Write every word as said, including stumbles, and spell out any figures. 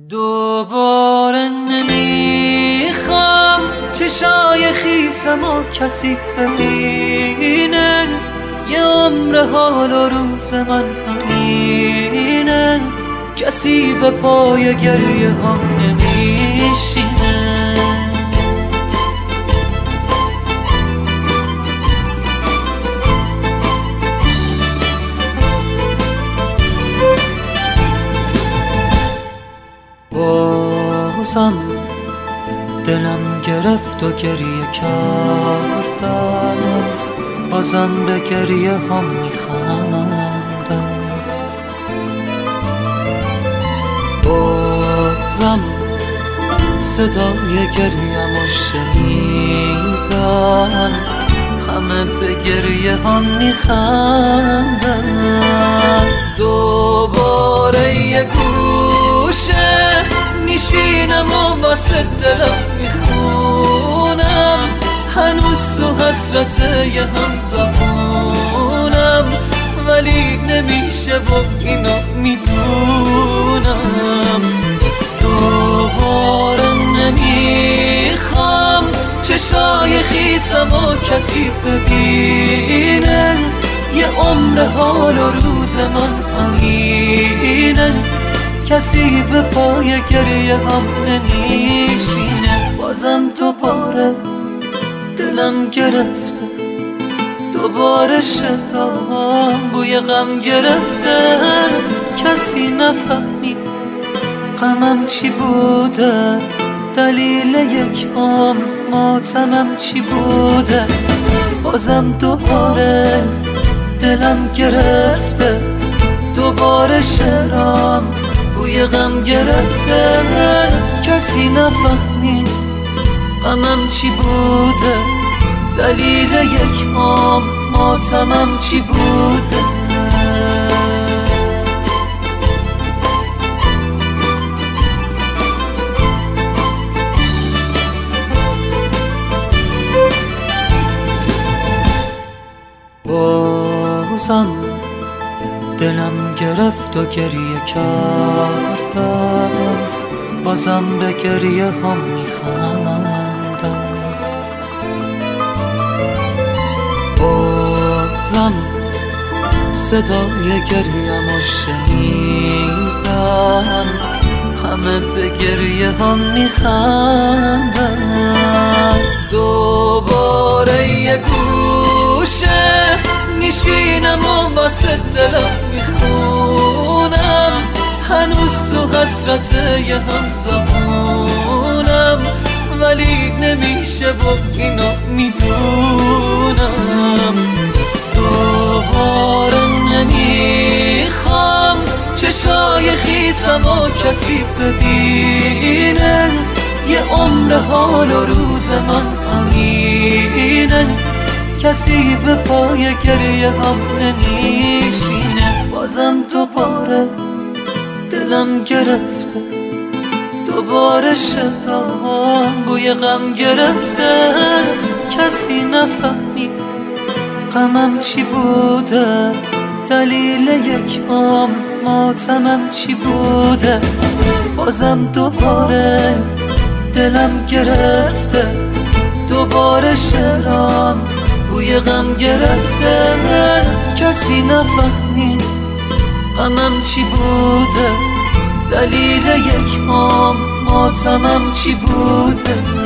دوباره نمیخوام چشای خیسم و کسی ببینه، یه عمر حال و روز من همینه، کسی به پای گریه ها نمیشینه. بازم دلم گرفت و گریه کردم، بازم به گریه هم میخندم. بازم صدای گریم و شنیدم، همه به گریه هم میخندم. دوباره یه گوشه میشینم و واسه دلم میخونم، هنوز تو حسرت یه همزمونم، ولی نمیشه و اینو میدونم. دوباره نمیخوام چشای خیسم و کسی ببینه، یه عمر حال و روز من همینه، کسی به پای گریه هم نمیشینه. بازم دوباره دلم گرفته، دوباره شبرام بوی غم گرفته، کسی نفهمید غمم چی بوده، دلیل یک عمر ماتمم چی بوده. بازم دوباره دلم گرفته، دوباره شبرام بوی غم گرفته، کسی نفهمید غمم چی بوده، دلیل یک عمر ماتمم چی بوده. بازم دلم گرفت و گریه کردم، بازم به گریه هم میخندم. بازم صدای گریم و شنیدم، همه به گریه هم میخندم. دوباره یه گوشه میشینم و واسه دلم میخونم، هنوز تو حسرت یه همزمونم، ولی نمیشه و اینو میدونم. دوباره نمیخوام چشای خیسم و کسی ببینه، یه عمر حال و روز من همینه، کسی به پای گریه هم نمیشینه. بازم دوباره دلم گرفته، دوباره شبرام بوی غم گرفته، کسی نفهمید غمم چی بوده، دلیل یک عمر ماتمم چی بوده. بازم دوباره دلم گرفته، دوباره شبرام بوی غم گرفته، کسی نفهمید غمم چی بوده، دلیل یک عمر ماتمم چی بوده.